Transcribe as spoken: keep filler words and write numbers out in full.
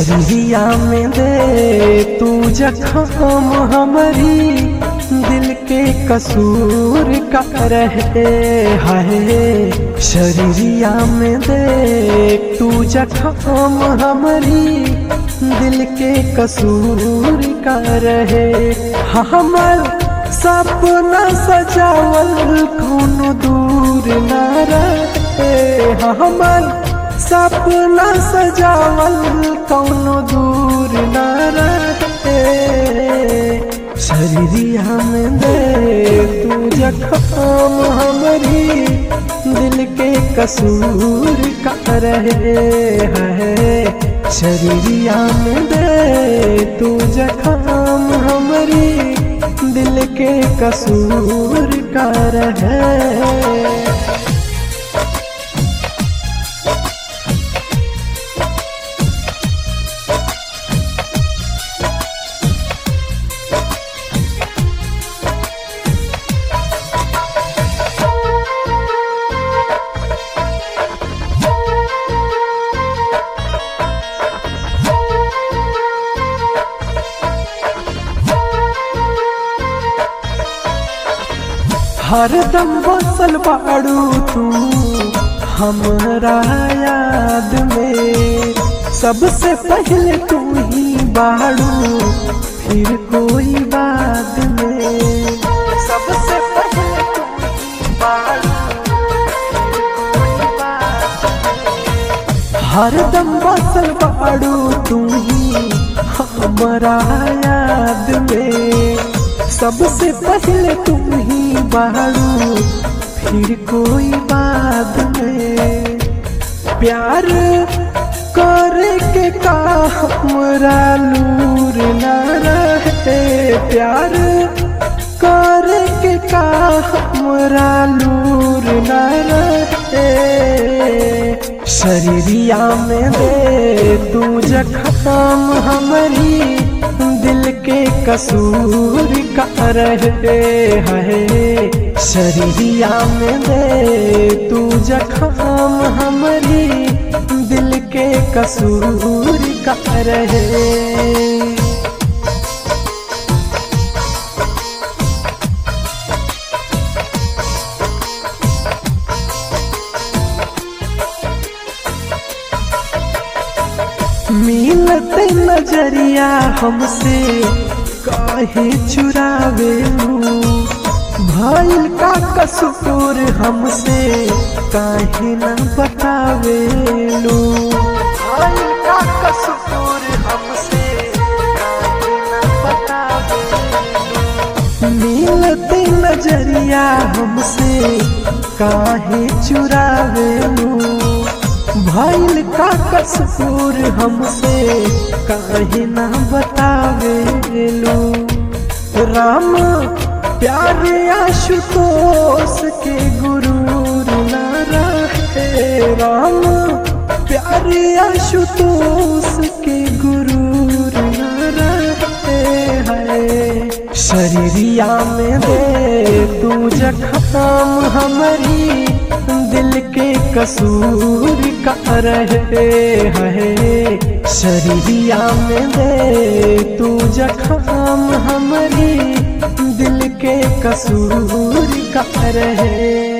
शरीरिया में दे तू जख्म हमारी दिल के कसूर का रहे है। शरीरिया में दे तू जख्म हमारी दिल के कसूर का रहे। हमर सपना सजावल कौनो दूर न रहे। हमर सपना सजावल कौनो दूर न रहे। शरीरिया में दे तू जख्म हमारी दिल के कसूर का रहे है। शरीरिया में दे तू जख्म हमारी दिल के कसूर का रहे। हरदम बसल बाड़ू तू हमरा याद में। सबसे पहले तू ही बाड़ू फिर कोई बात में। सबसे पहले तू ही बाड़ू फिर कोई बात में। हरदम बसल बाड़ू तू ही हमरा याद में। सबसे पहले तुम ही बाड़ू फिर कोई बाद में। प्यार करे के का हमरा लूर न रहे। प्यार करे के का हमरा लूर न रहे। शरीरिया में दे तू जख्म हमारी दिल के कसूर का रहे है। शरीरिया में दे तू जख्म हमारी दिल के कसूर का रहे। मिलते नजरिया हमसे काहे चुरावेलू। भइल का कसूर हमसे काहे न बतावेलू। भइल का कसूर हमसे काहे न बतावेलू। मिलते नजरिया हमसे काहे चुरावेलू। भइल का कसूर हमसे काहे ना बतावेलू। राम प्यार आशुतोष के गुरूर न रहे। राम प्यार आशुतोष के गुरूर न रहे है। शरीरिया में दे तू जख्म हमारी दिल के कसूर का रहे है। शरीरिया में दे तू जख्म हमारी दिल के कसूर का रहे।